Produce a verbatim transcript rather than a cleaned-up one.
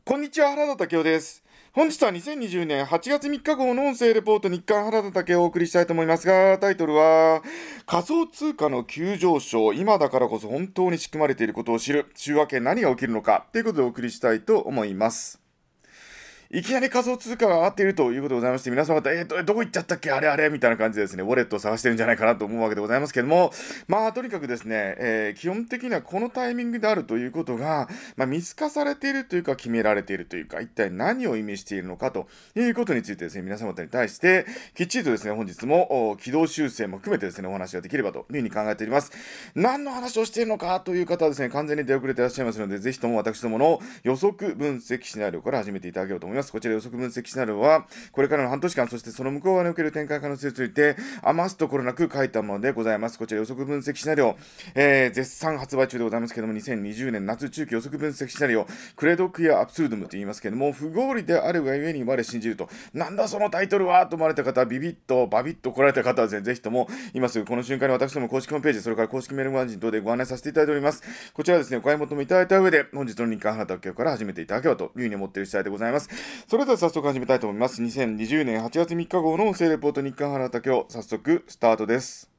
こんにちは、原田武雄です。本日はにせんにじゅうねんはちがつみっか号の音声レポート日刊原田武雄をお送りしたいと思いますが、タイトルは、仮想通貨の急上昇、今だからこそ本当に仕組まれていることを知る、週明け何が起きるのか、ということでお送りしたいと思います。いきなり仮想通貨が上がっているということでございまして、皆様方、えーと、どこ行っちゃったっけあれあれみたいな感じでですね、ウォレットを探してるんじゃないかなと思うわけでございますけども、まあ、とにかくですね、えー基本的にはこのタイミングであるということが、まあ、見透かされているというか、決められているというか、一体何を意味しているのかということについてですね、皆様方に対して、きっちりとですね、本日もお軌道修正も含めてですね、お話ができればというふうに考えております。何の話をしているのかという方はですね、完全に出遅れていらっしゃいますので、ぜひとも私どもの予測分析シナリオから始めていただければと思います。こちら予測分析シナリオは、これからの半年間、そしてその向こう側における展開可能性について、余すところなく書いたものでございます。こちら予測分析シナリオ、えー、絶賛発売中でございますけども、にせんにじゅうねん夏中期予測分析シナリオ、クレドクエアアブスルドムと言いますけども、不合理であるがゆえに我信じると、なんだそのタイトルはと思われた方、ビビッと、バビッと来られた方はですね、ぜひとも、今すぐこの瞬間に私ども公式ホームページ、それから公式メールマガジン等でご案内させていただいております。こちらですね、お買い求めいただいた上で、本日の日刊原田明から始めていただければというふうに思っている次第でございます。それでは早速始めたいと思います。にせんにじゅうねんはちがつみっか号の音声レポート日刊原田明、早速スタートです。